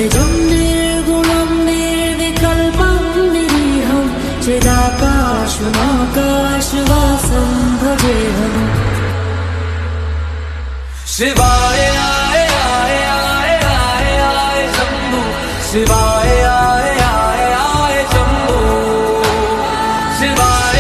निजं निर्गुणं निर्विकल्पं निरीहं चिदाकाशमाकाशवासं भजेऽहम्। शिवाय आय आय आय आय आय शम्भो शिवाय।